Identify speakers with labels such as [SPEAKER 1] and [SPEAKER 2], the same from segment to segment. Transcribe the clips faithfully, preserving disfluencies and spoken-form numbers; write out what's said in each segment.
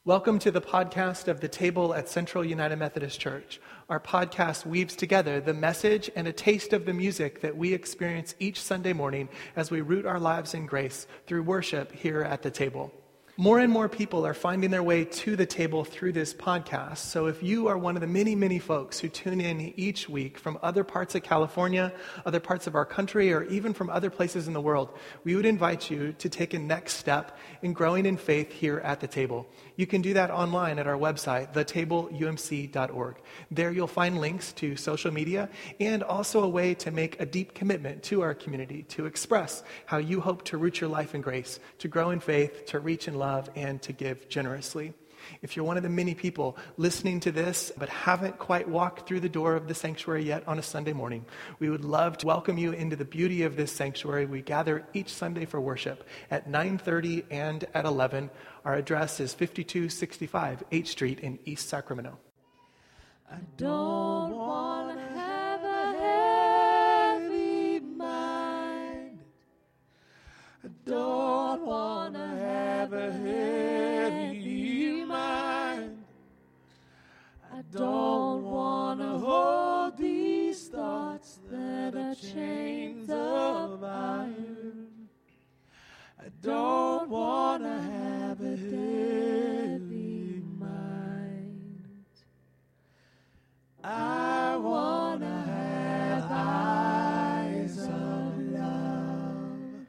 [SPEAKER 1] Welcome to the podcast of The Table at Central United Methodist Church. Our podcast weaves together the message and a taste of the music that we experience each Sunday morning as we root our lives in grace through worship here at The Table. More and more people are finding their way to the table through this podcast. So if you are one of the many, many folks who tune in each week from other parts of California, other parts of our country, or even from other places in the world, we would invite you to take a next step in growing in faith here at the table. You can do that online at our website, the table u m c dot org. There you'll find links to social media and also a way to make a deep commitment to our community, to express how you hope to root your life in grace, to grow in faith, to reach in love, and to give generously. If you're one of the many people listening to this but haven't quite walked through the door of the sanctuary yet on a Sunday morning, we would love to welcome you into the beauty of this sanctuary. We gather each Sunday for worship at nine thirty and at eleven. Our address is fifty-two sixty-five H Street in East Sacramento.
[SPEAKER 2] I don't want to have a heavy mind. I don't want to have a heavy mind. I don't want to hold these thoughts that are chains of iron. I don't want to have a heavy mind. I want to have eyes of love.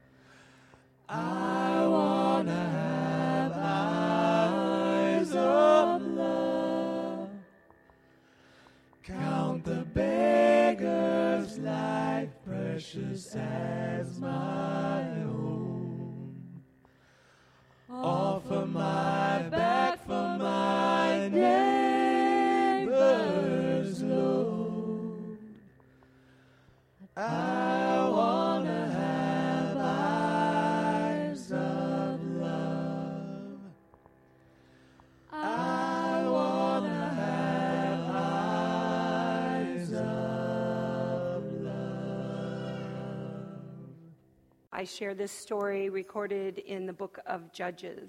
[SPEAKER 2] I want to have eyes of love. Count the beggar's life precious as my own. Offer my back for my neighbor's load. I want to have eyes of love. I want to have eyes of love.
[SPEAKER 3] I share this story recorded in the book of Judges.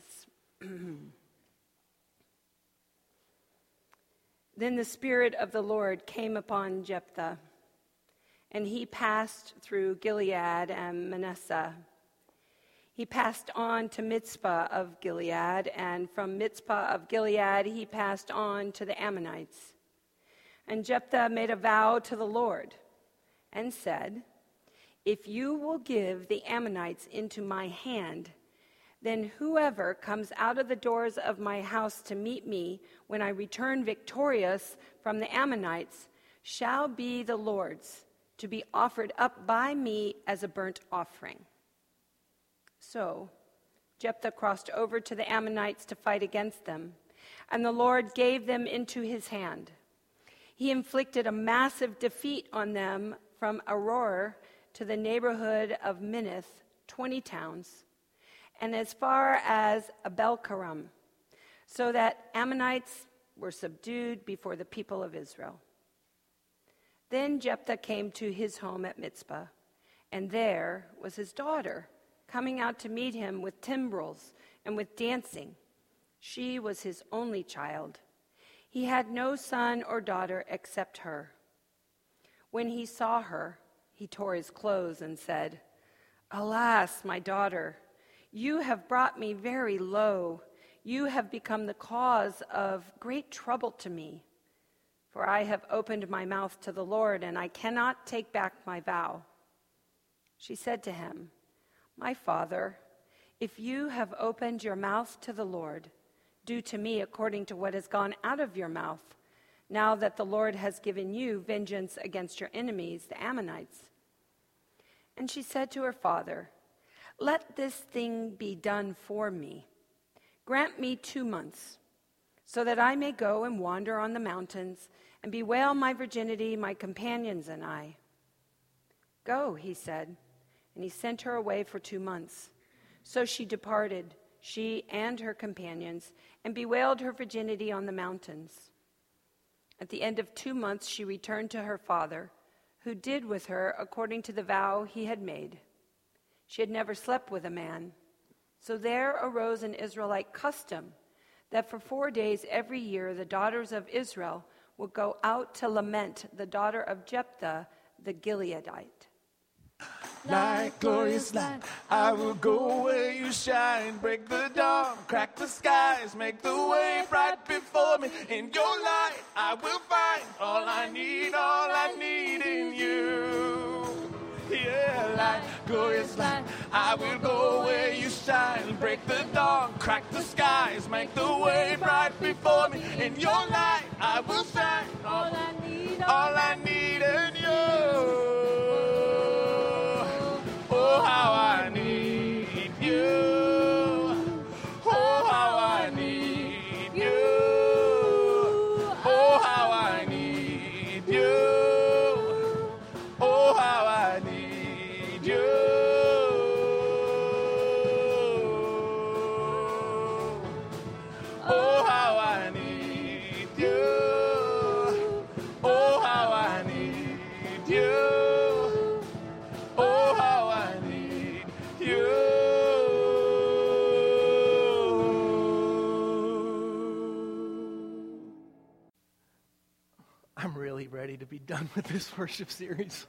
[SPEAKER 3] Then the Spirit of the Lord came upon Jephthah, and he passed through Gilead and Manasseh. He passed on to Mizpah of Gilead, and from Mizpah of Gilead he passed on to the Ammonites. And Jephthah made a vow to the Lord and said, "If you will give the Ammonites into my hand, then whoever comes out of the doors of my house to meet me when I return victorious from the Ammonites shall be the Lord's, to be offered up by me as a burnt offering." So Jephthah crossed over to the Ammonites to fight against them, and the Lord gave them into his hand. He inflicted a massive defeat on them from Aroer to the neighborhood of Minnith, twenty towns, and as far as Abel-Karam, so that Ammonites were subdued before the people of Israel. Then Jephthah came to his home at Mizpah, and there was his daughter coming out to meet him with timbrels and with dancing. She was his only child. He had no son or daughter except her. When he saw her, he tore his clothes and said, "Alas, my daughter, you have brought me very low. You have become the cause of great trouble to me. For I have opened my mouth to the Lord, and I cannot take back my vow." She said to him, "My father, if you have opened your mouth to the Lord, do to me according to what has gone out of your mouth, now that the Lord has given you vengeance against your enemies, the Ammonites." And she said to her father, "Let this thing be done for me. Grant me two months, so that I may go and wander on the mountains and bewail my virginity, my companions and I." "Go," he said, and he sent her away for two months. So she departed, she and her companions, and bewailed her virginity on the mountains. At the end of two months she returned to her father, who did with her according to the vow he had made. She had never slept with a man. So there arose an Israelite custom that for four days every year the daughters of Israel would go out to lament the daughter of Jephthah the Gileadite.
[SPEAKER 2] Light, glorious light, I will go where you shine. Break the dawn, crack the skies, make the way bright before me. In your light, I will find all I need, all I need in you. Yeah, light, glorious light, I will go where you shine. Break the dawn, crack the skies, make the way bright before me. In your light, I will shine all I need, all I need in you. Oh, how I need you. Oh, how I need you. Oh, how I need you. Oh, how I need you. Oh, how I need you. Oh, how I need you. Oh, how I need you.
[SPEAKER 1] I'm really ready to be done with this worship series.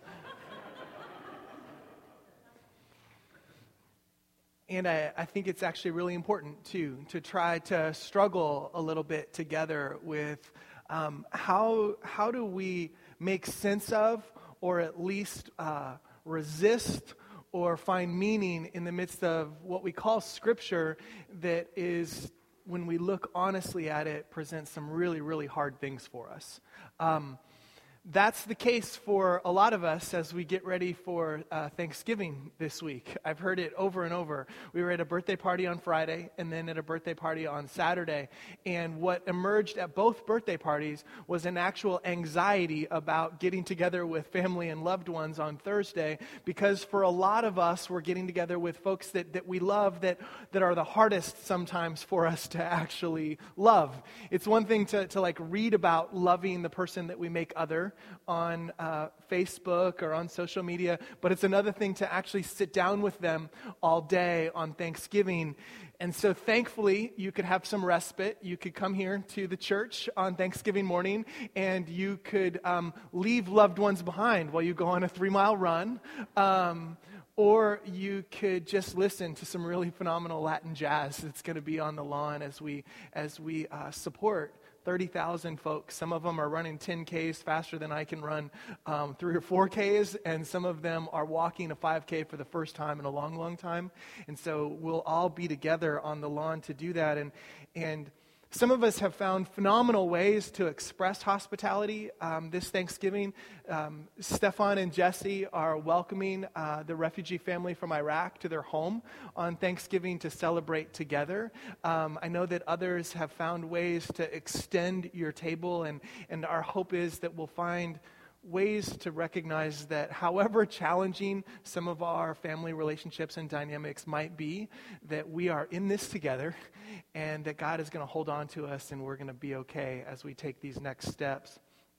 [SPEAKER 1] And I, I think it's actually really important, too, to try to struggle a little bit together with um, how, how do we make sense of, or at least uh, resist or find meaning in the midst of what we call Scripture that is, when we look honestly at it, presents some really, really hard things for us. Um, That's the case for a lot of us as we get ready for uh, Thanksgiving this week. I've heard it over and over. We were at a birthday party on Friday and then at a birthday party on Saturday. And what emerged at both birthday parties was an actual anxiety about getting together with family and loved ones on Thursday, because for a lot of us, we're getting together with folks that, that we love that, that are the hardest sometimes for us to actually love. It's one thing to, to like read about loving the person that we make other on uh, Facebook or on social media, but it's another thing to actually sit down with them all day on Thanksgiving. And so thankfully, you could have some respite. You could come here to the church on Thanksgiving morning, and you could um, leave loved ones behind while you go on a three-mile run. Um, Or you could just listen to some really phenomenal Latin jazz that's going to be on the lawn as we as we uh, support thirty thousand folks. Some of them are running ten Ks faster than I can run um, three or four Ks, and some of them are walking a five K for the first time in a long, long time. And so we'll all be together on the lawn to do that. And and some of us have found phenomenal ways to express hospitality um, this Thanksgiving. Um, Stefan and Jesse are welcoming uh, the refugee family from Iraq to their home on Thanksgiving to celebrate together. Um, I know that others have found ways to extend your table, and, and our hope is that we'll find ways to recognize that however challenging some of our family relationships and dynamics might be, that we are in this together and that God is going to hold on to us and we're going to be okay as we take these next steps.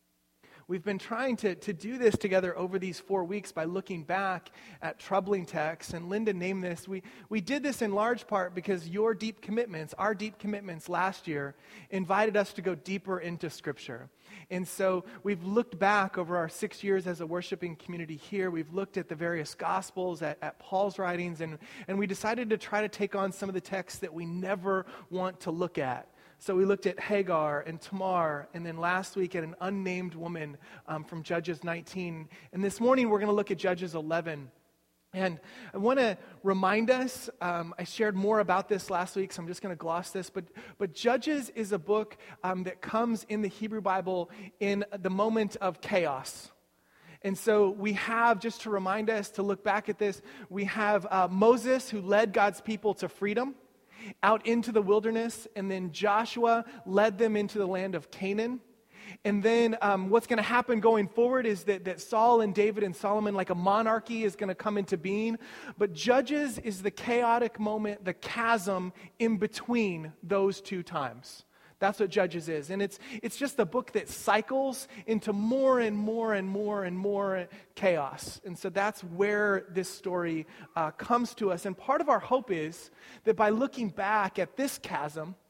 [SPEAKER 1] We've been trying to, to do this together over these four weeks by looking back at troubling texts, and Linda named this. We, we did this in large part because your deep commitments, our deep commitments last year, invited us to go deeper into Scripture. And so we've looked back over our six years as a worshiping community here. We've looked at the various Gospels, at, at Paul's writings, and, and we decided to try to take on some of the texts that we never want to look at. So we looked at Hagar and Tamar, and then last week at an unnamed woman um, from Judges nineteen. And this morning we're going to look at Judges eleven. And I want to remind us, um, I shared more about this last week, so I'm just going to gloss this, but but Judges is a book um, that comes in the Hebrew Bible in the moment of chaos. And so we have, just to remind us to look back at this, we have uh, Moses, who led God's people to freedom out into the wilderness, and then Joshua led them into the land of Canaan. And then um, what's going to happen going forward is that, that Saul and David and Solomon, like a monarchy, is going to come into being. But Judges is the chaotic moment, the chasm in between those two times. That's what Judges is. And it's it's just a book that cycles into more and more and more and more chaos. And so that's where this story uh, comes to us. And part of our hope is that by looking back at this chasm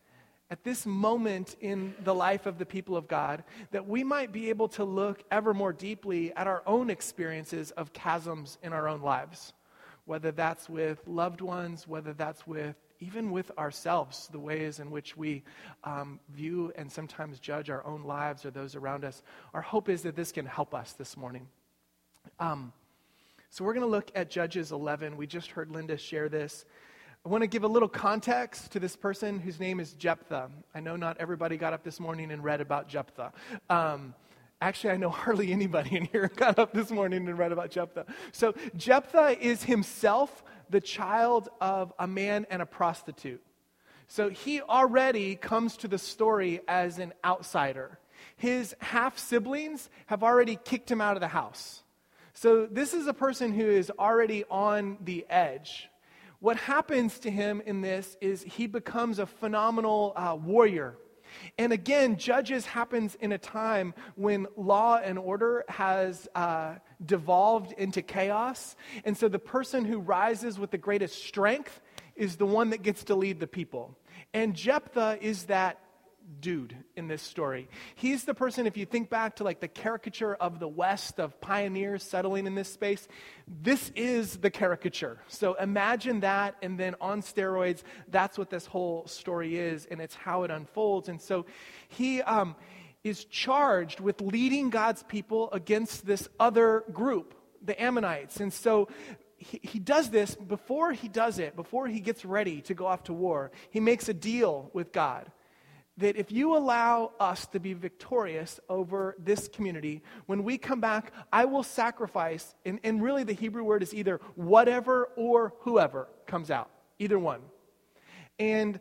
[SPEAKER 1] at this moment in the life of the people of God, that we might be able to look ever more deeply at our own experiences of chasms in our own lives, whether that's with loved ones, whether that's with even with ourselves, the ways in which we um, view and sometimes judge our own lives or those around us. Our hope is that this can help us this morning. Um, so we're going to look at Judges eleven. We just heard Linda share this. I want to give a little context to this person whose name is Jephthah. I know not everybody got up this morning and read about Jephthah. Um, actually, I know hardly anybody in here got up this morning and read about Jephthah. So Jephthah is himself the child of a man and a prostitute. So he already comes to the story as an outsider. His half-siblings have already kicked him out of the house. So this is a person who is already on the edge. What happens to him in this is he becomes a phenomenal uh, warrior. And again, Judges happens in a time when law and order has uh, devolved into chaos. And so the person who rises with the greatest strength is the one that gets to lead the people. And Jephthah is that dude in this story. He's the person, if you think back to like the caricature of the West, of pioneers settling in this space, this is the caricature. So imagine that, and then on steroids, that's what this whole story is, and it's how it unfolds. And so he um, is charged with leading God's people against this other group, the Ammonites. And so He, he does this. Before he does it, before he gets ready to go off to war, he makes a deal with God that if you allow us to be victorious over this community, when we come back, I will sacrifice, and, and really the Hebrew word is either whatever or whoever comes out, either one. And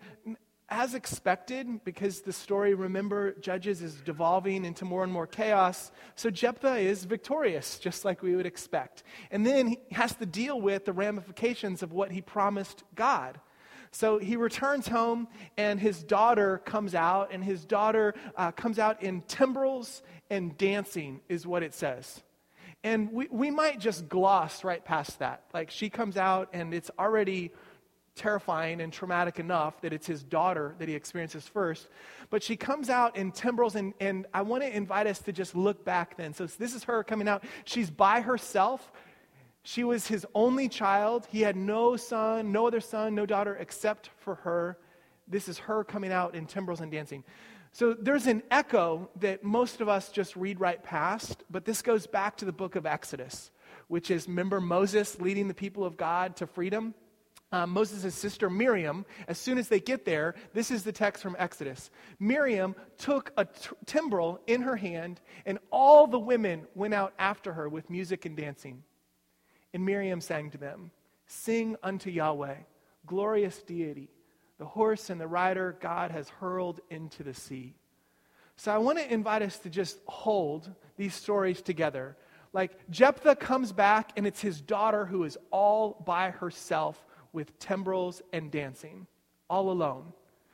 [SPEAKER 1] as expected, because the story, remember, Judges is devolving into more and more chaos, so Jephthah is victorious, just like we would expect. And then he has to deal with the ramifications of what he promised God. So he returns home, and his daughter comes out, and his daughter uh, comes out in timbrels and dancing, is what it says. And we, we might just gloss right past that. Like, she comes out, and it's already terrifying and traumatic enough that it's his daughter that he experiences first. But she comes out in timbrels, and, and I want to invite us to just look back then. So this is her coming out. She's by herself. She was his only child. He had no son, no other son, no daughter except for her. This is her coming out in timbrels and dancing. So there's an echo that most of us just read right past, but this goes back to the book of Exodus, which is, remember Moses leading the people of God to freedom? Um, Moses' sister Miriam, as soon as they get there, this is the text from Exodus. Miriam took a t- timbrel in her hand, and all the women went out after her with music and dancing. And Miriam sang to them, "Sing unto Yahweh, glorious deity. The horse and the rider God has hurled into the sea." So I want to invite us to just hold these stories together. Like Jephthah comes back, and it's his daughter who is all by herself with timbrels and dancing, all alone.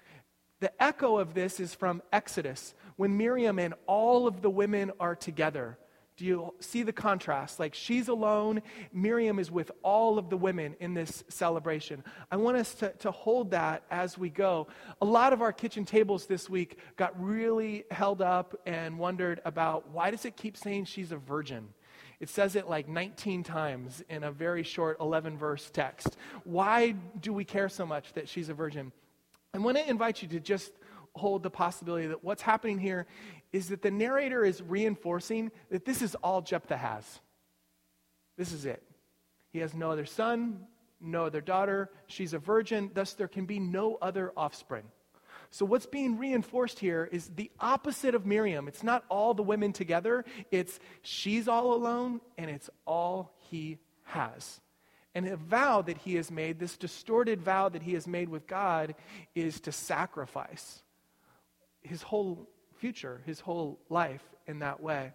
[SPEAKER 1] The echo of this is from Exodus, when Miriam and all of the women are together. Do you see the contrast? Like, she's alone, Miriam is with all of the women in this celebration. I want us to, to hold that as we go. A lot of our kitchen tables this week got really held up and wondered about, why does it keep saying she's a virgin? It says it like nineteen times in a very short eleven-verse text. Why do we care so much that she's a virgin? I want to invite you to just hold the possibility that what's happening here is that the narrator is reinforcing that this is all Jephthah has. This is it. He has no other son, no other daughter. She's a virgin, thus there can be no other offspring. So what's being reinforced here is the opposite of Miriam. It's not all the women together. It's she's all alone, and it's all he has. And a vow that he has made, this distorted vow that he has made with God, is to sacrifice his whole future, his whole life in that way.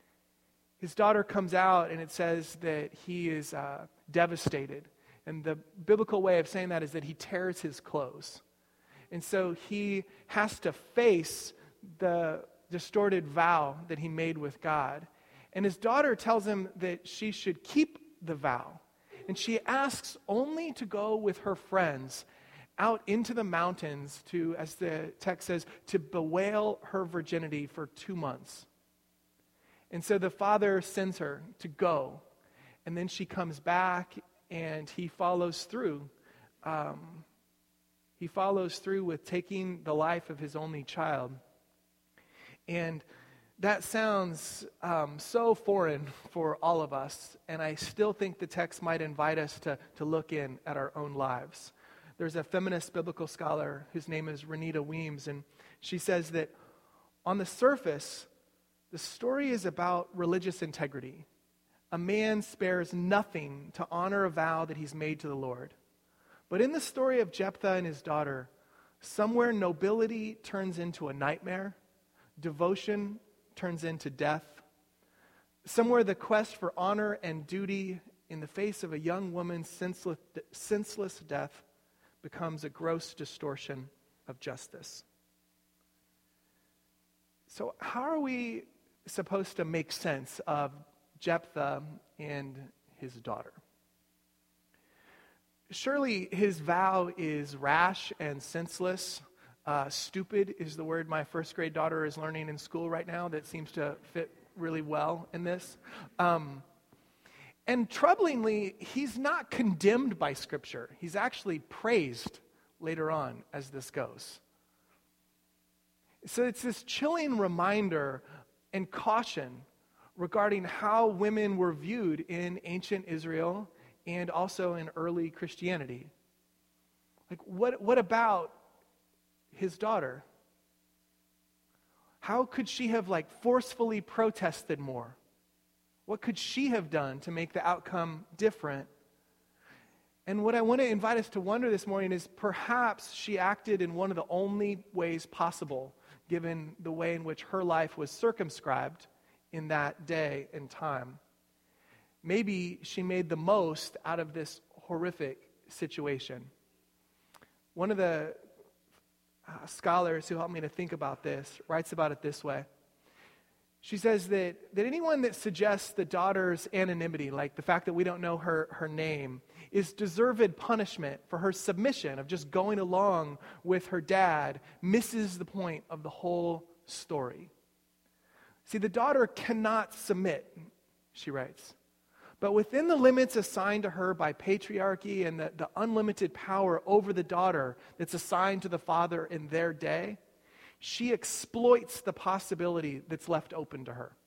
[SPEAKER 1] His daughter comes out, and it says that he is uh, devastated. And the biblical way of saying that is that he tears his clothes. And so he has to face the distorted vow that he made with God. And his daughter tells him that she should keep the vow. And she asks only to go with her friends out into the mountains to, as the text says, to bewail her virginity for two months. And so the father sends her to go, and then she comes back, and he follows through. Um, he follows through with taking the life of his only child. And that sounds um, so foreign for all of us, and I still think the text might invite us to, to look in at our own lives. There's a feminist biblical scholar whose name is Renita Weems, and she says that on the surface, the story is about religious integrity. A man spares nothing to honor a vow that he's made to the Lord. But in the story of Jephthah and his daughter, somewhere nobility turns into a nightmare, devotion turns into death. Somewhere the quest for honor and duty in the face of a young woman's senseless, senseless death becomes a gross distortion of justice. So how are we supposed to make sense of Jephthah and his daughter? Surely his vow is rash and senseless. Uh, stupid is the word my first grade daughter is learning in school right now that seems to fit really well in this. Um, and troublingly, he's not condemned by Scripture. He's actually praised later on as this goes. So it's this chilling reminder and caution regarding how women were viewed in ancient Israel and also in early Christianity. Like, what, what about his daughter? How could she have like forcefully protested more? What could she have done to make the outcome different? And what I want to invite us to wonder this morning is perhaps she acted in one of the only ways possible, given the way in which her life was circumscribed in that day and time. Maybe she made the most out of this horrific situation. One of the uh, scholars who helped me to think about this writes about it this way. She says that, that anyone that suggests the daughter's anonymity, like the fact that we don't know her, her name, is deserved punishment for her submission of just going along with her dad, misses the point of the whole story. See, the daughter cannot submit, she writes. But within the limits assigned to her by patriarchy and the, the unlimited power over the daughter that's assigned to the father in their day, she exploits the possibility that's left open to her.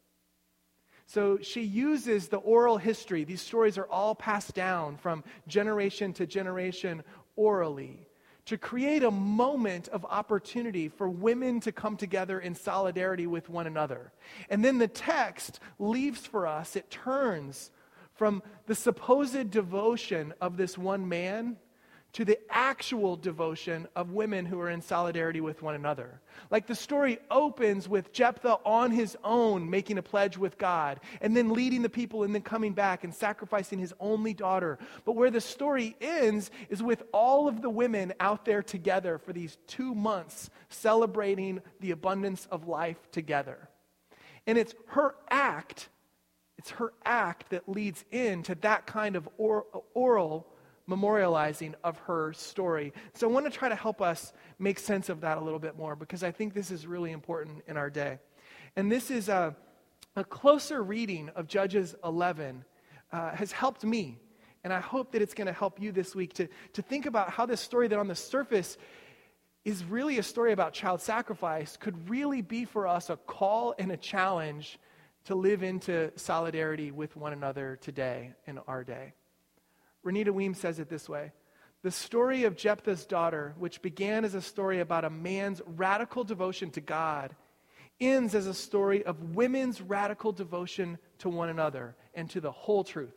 [SPEAKER 1] So she uses the oral history. These stories are all passed down from generation to generation orally to create a moment of opportunity for women to come together in solidarity with one another. And then the text leaves for us, it turns from the supposed devotion of this one man to the actual devotion of women who are in solidarity with one another. Like the story opens with Jephthah on his own making a pledge with God, and then leading the people and then coming back and sacrificing his only daughter. But where the story ends is with all of the women out there together for these two months celebrating the abundance of life together. And it's her act, it's her act that leads into that kind of or, oral memorializing of her story. So I want to try to help us make sense of that a little bit more, because I think this is really important in our day. And this is a, a closer reading of Judges eleven uh, has helped me. And I hope that it's going to help you this week to, to think about how this story that on the surface is really a story about child sacrifice could really be for us a call and a challenge to live into solidarity with one another today in our day. Renita Weems says it this way: the story of Jephthah's daughter, which began as a story about a man's radical devotion to God, ends as a story of women's radical devotion to one another and to the whole truth.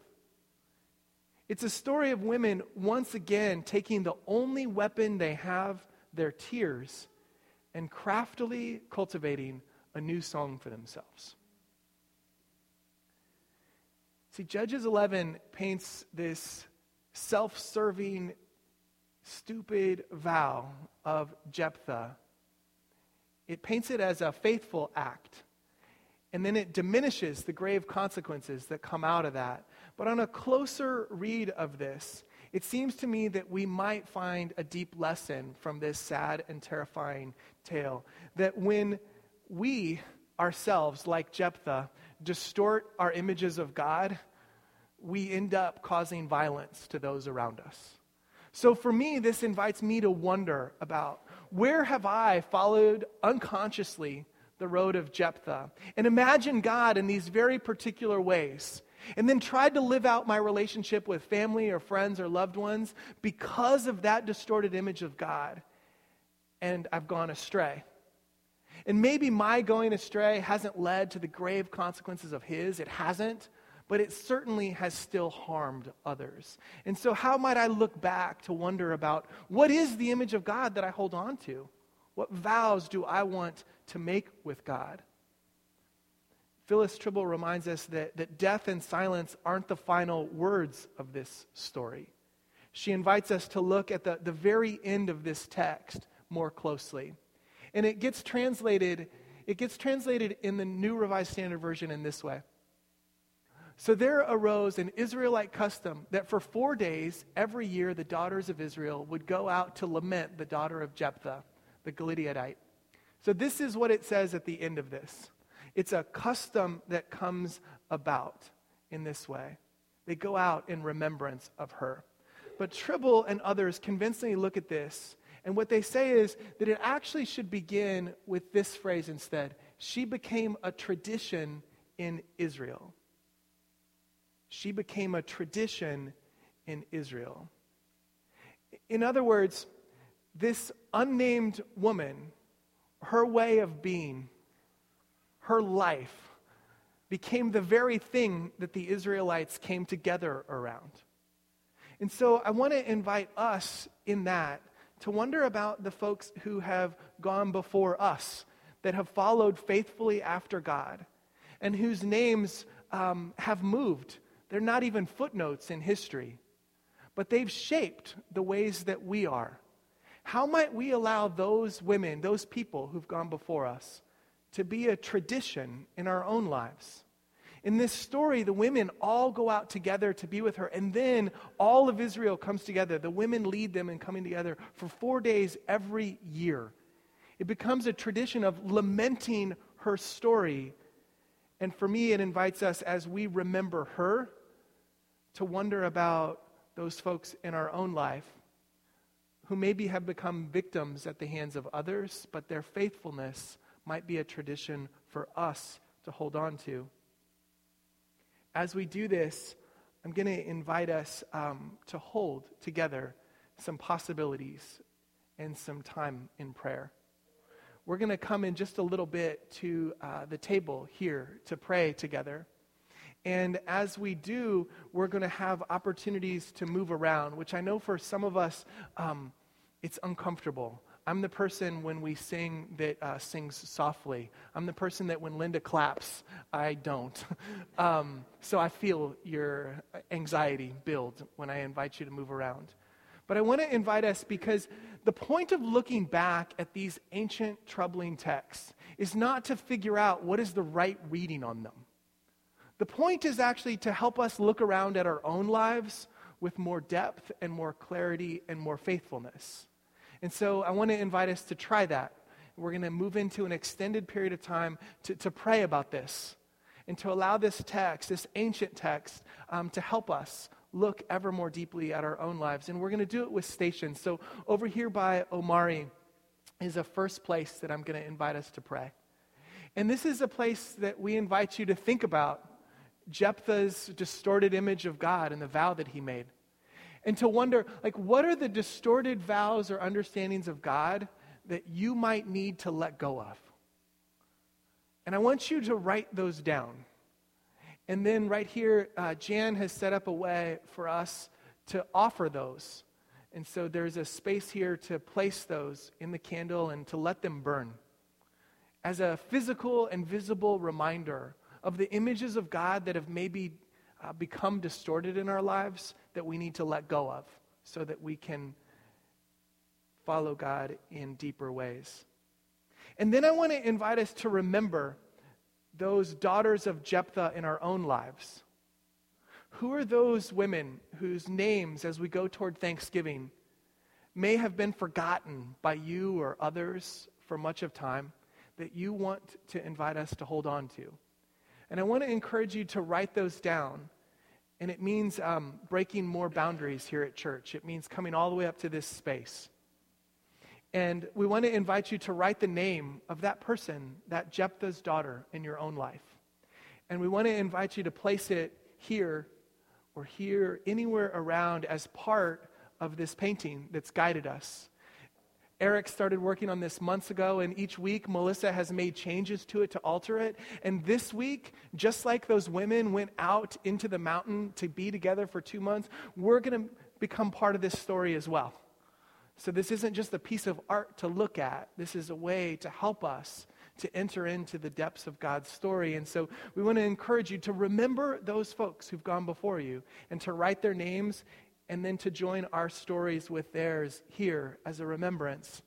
[SPEAKER 1] It's a story of women once again taking the only weapon they have, their tears, and craftily cultivating a new song for themselves. See, Judges eleven paints this self-serving, stupid vow of Jephthah. It paints it as a faithful act. And then it diminishes the grave consequences that come out of that. But on a closer read of this, it seems to me that we might find a deep lesson from this sad and terrifying tale. That when we ourselves, like Jephthah, distort our images of God, we end up causing violence to those around us. So for me, this invites me to wonder about, where have I followed unconsciously the road of Jephthah and imagine God in these very particular ways, and then tried to live out my relationship with family or friends or loved ones because of that distorted image of God, and I've gone astray. And maybe my going astray hasn't led to the grave consequences of his. It hasn't, but it certainly has still harmed others. And so how might I look back to wonder about, what is the image of God that I hold on to? What vows do I want to make with God? Phyllis Tribble reminds us that, that death and silence aren't the final words of this story. She invites us to look at the, the very end of this text more closely. And it gets translated, it gets translated in the New Revised Standard Version in this way. So there arose an Israelite custom that for four days every year the daughters of Israel would go out to lament the daughter of Jephthah, the Gileadite. So this is what it says at the end of this. It's a custom that comes about in this way. They go out in remembrance of her. But Tribble and others convincingly look at this, and what they say is that it actually should begin with this phrase instead. She became a tradition in Israel. She became a tradition in Israel. In other words, this unnamed woman, her way of being, her life, became the very thing that the Israelites came together around. And so I want to invite us in that to wonder about the folks who have gone before us, that have followed faithfully after God, and whose names um, have moved. They're not even footnotes in history, but they've shaped the ways that we are. How might we allow those women, those people who've gone before us, to be a tradition in our own lives? In this story, the women all go out together to be with her, and then all of Israel comes together. The women lead them in coming together for four days every year. It becomes a tradition of lamenting her story. And for me, it invites us, as we remember her, to wonder about those folks in our own life who maybe have become victims at the hands of others, but their faithfulness might be a tradition for us to hold on to. As we do this, I'm going to invite us um, to hold together some possibilities and some time in prayer. We're going to come in just a little bit to uh, the table here to pray together. And as we do, we're going to have opportunities to move around, which I know for some of us, um, it's uncomfortable. I'm the person when we sing that uh, sings softly. I'm the person that when Linda claps, I don't. um, so I feel your anxiety build when I invite you to move around. But I want to invite us because the point of looking back at these ancient troubling texts is not to figure out what is the right reading on them. The point is actually to help us look around at our own lives with more depth and more clarity and more faithfulness. And so I want to invite us to try that. We're going to move into an extended period of time to, to pray about this and to allow this text, this ancient text, um, to help us look ever more deeply at our own lives. And we're going to do it with stations. So over here by Omari is a first place that I'm going to invite us to pray. And this is a place that we invite you to think about Jephthah's distorted image of God and the vow that he made. And to wonder, like, what are the distorted vows or understandings of God that you might need to let go of? And I want you to write those down. And then right here, uh, Jan has set up a way for us to offer those. And so there's a space here to place those in the candle and to let them burn as a physical and visible reminder of the images of God that have maybe uh, become distorted in our lives that we need to let go of so that we can follow God in deeper ways. And then I want to invite us to remember those daughters of Jephthah in our own lives Who are those women whose names, as we go toward Thanksgiving, may have been forgotten by you or others for much of time that you want to invite us to hold on to? And I want to encourage you to write those down. And it means um, breaking more boundaries here at church. It means coming all the way up to this space. And we want to invite you to write the name of that person, that Jephthah's daughter, in your own life. And we want to invite you to place it here or here, anywhere around, as part of this painting that's guided us. Eric started working on this months ago, and each week Melissa has made changes to it to alter it. And this week, just like those women went out into the mountain to be together for two months, we're going to become part of this story as well. So this isn't just a piece of art to look at. This is a way to help us to enter into the depths of God's story. And so we want to encourage you to remember those folks who've gone before you and to write their names and then to join our stories with theirs here as a remembrance.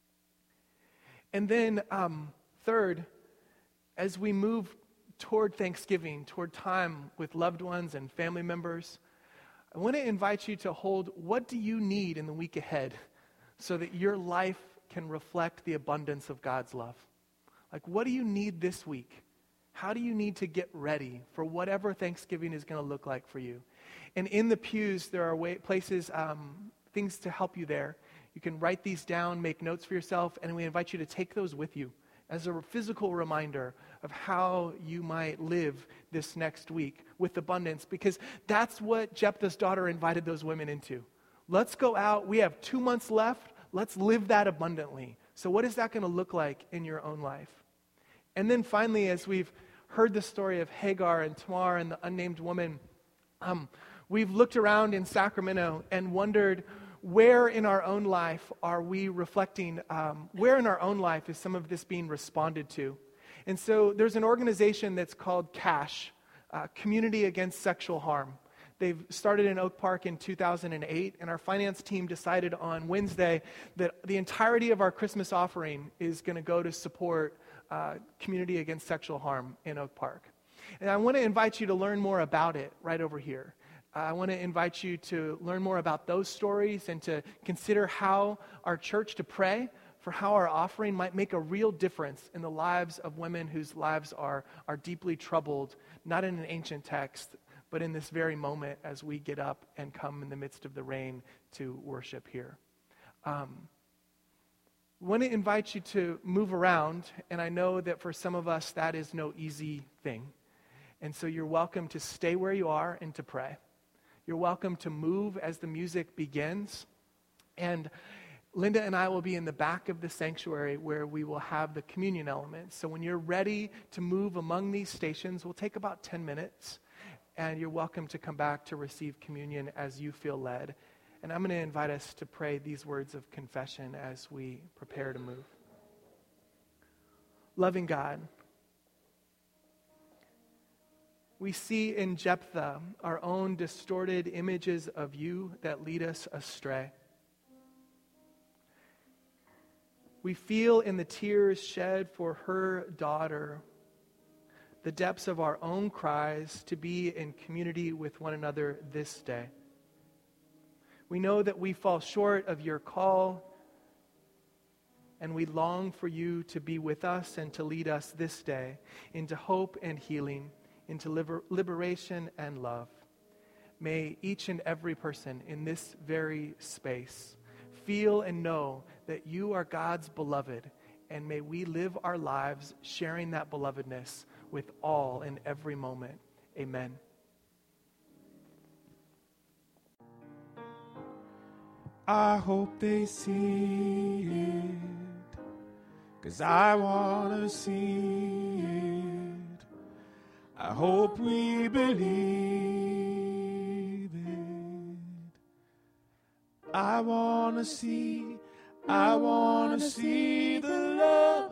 [SPEAKER 1] And then um, third, as we move toward Thanksgiving, toward time with loved ones and family members, I want to invite you to hold, what do you need in the week ahead so that your life can reflect the abundance of God's love? Like, what do you need this week? How do you need to get ready for whatever Thanksgiving is going to look like for you? And in the pews, there are way, places, um, things to help you there. You can write these down, make notes for yourself, and we invite you to take those with you as a physical reminder of how you might live this next week with abundance, because that's what Jephthah's daughter invited those women into. Let's go out. We have two months left. Let's live that abundantly. So what is that going to look like in your own life? And then finally, as we've heard the story of Hagar and Tamar and the unnamed woman, um, we've looked around in Sacramento and wondered, where in our own life are we reflecting, um, where in our own life is some of this being responded to? And so there's an organization that's called CASH, uh, Community Against Sexual Harm. They've started in Oak Park in two thousand eight, and our finance team decided on Wednesday that the entirety of our Christmas offering is going to go to support uh, Community Against Sexual Harm in Oak Park. And I want to invite you to learn more about it right over here. Uh, I want to invite you to learn more about those stories and to consider how our church, to pray for how our offering might make a real difference in the lives of women whose lives are, are deeply troubled, not in an ancient text, but in this very moment as we get up and come in the midst of the rain to worship here. Um, I want to invite you to move around, and I know that for some of us that is no easy thing. And so you're welcome to stay where you are and to pray. You're welcome to move as the music begins. And Linda and I will be in the back of the sanctuary where we will have the communion elements. So when you're ready to move among these stations, we'll take about ten minutes. And you're welcome to come back to receive communion as you feel led. And I'm going to invite us to pray these words of confession as we prepare to move. Loving God, we see in Jephthah our own distorted images of you that lead us astray. We feel in the tears shed for her daughter the depths of our own cries to be in community with one another this day. We know that we fall short of your call, and we long for you to be with us and to lead us this day into hope and healing, into liber- liberation and love. May each and every person in this very space feel and know that you are God's beloved, and may we live our lives sharing that belovedness with all in every moment. Amen.
[SPEAKER 2] I hope they see it, 'cause I want to see it. I hope we believe it. I want to see, I want to see the love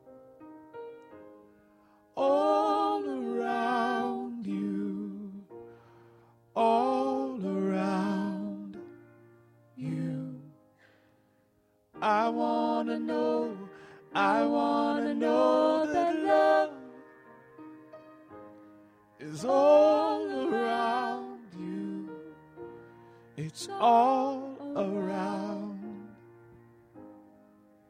[SPEAKER 2] all around you, all around you. I want to know, I want to know that love is all around It's all around.